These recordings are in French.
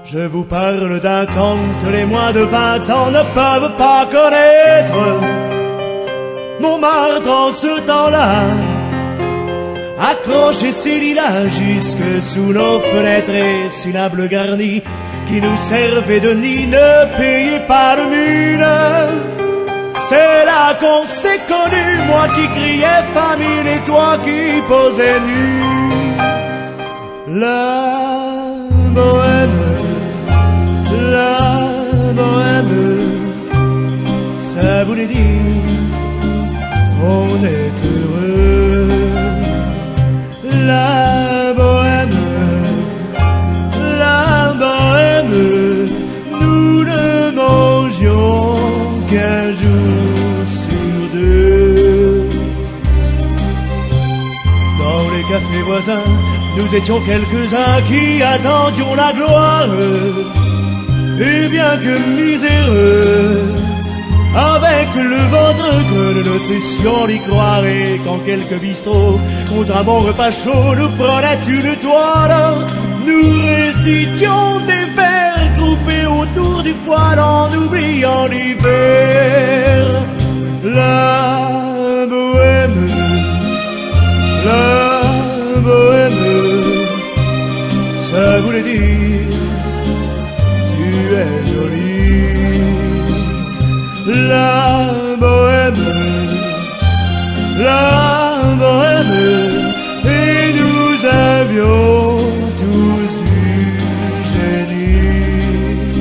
Je vous parle d'un temps que les moins de 20 ans ne peuvent pas connaître. Montmartre en ce temps-là accrochait ses lilas jusque sous nos fenêtres et sous la bleue garnie qui nous servait de nid ne payait pas de mine. C'est là qu'on s'est connus, moi qui criais famine et toi qui posais nu. La bohème, ça voulait dire on est heureux. La bohème, nous ne mangions qu'un jour sur deux. Dans les cafés voisins, nous étions quelques-uns qui attendions la gloire. Et bien que miséreux, avec le ventre creux de nos sessions d'y croire, et quand quelques bistrots, contre un bon repas chaud, nous prenaient une toile, nous récitions des vers groupés autour du poêle en oubliant l'hiver. La bohème, ça voulait dire tu es jolie. La bohème, et nous avions tous du génie.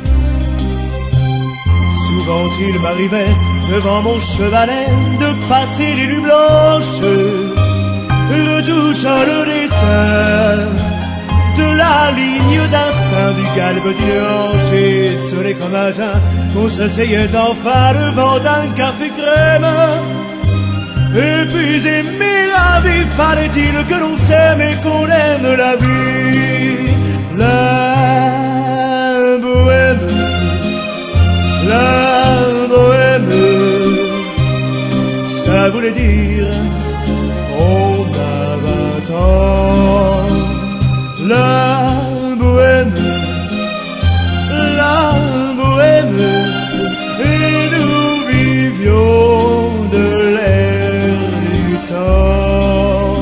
Souvent il m'arrivait devant mon chevalet de passer les nuits blanches, retouchant le dessin de la ligne d'un sein du galbe d'une hanche, et ce n'est qu'un matin qu'on s'asseyait enfin devant un café crème. Épuisé mais ravi, fallait-il que l'on s'aime et qu'on aime la vie. La bohème, ça voulait dire on a 20 ans. La bohème, et nous vivions de l'air du temps.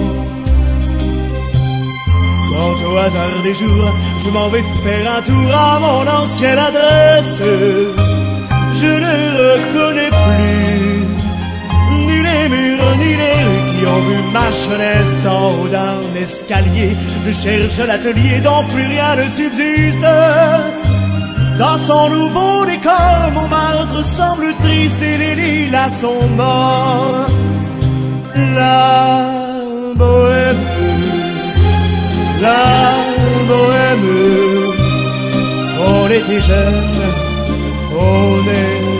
Quant au hasard des jours, je m'en vais faire un tour à mon ancienne adresse. Je ne reconnais plus ni les murs ni les rues qui ont vu ma jeunesse en haut d'un escalier. Je cherche l'atelier dont plus rien ne subsiste. Dans son nouveau décor, Montmartre semble triste et les lilas sont morts. La bohème, on était jeunes, on est